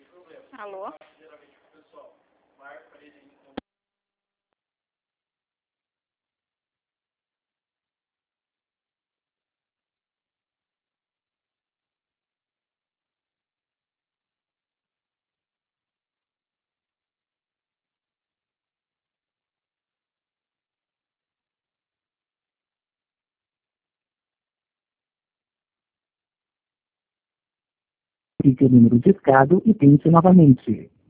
Alô? Clique o número discado e tente novamente.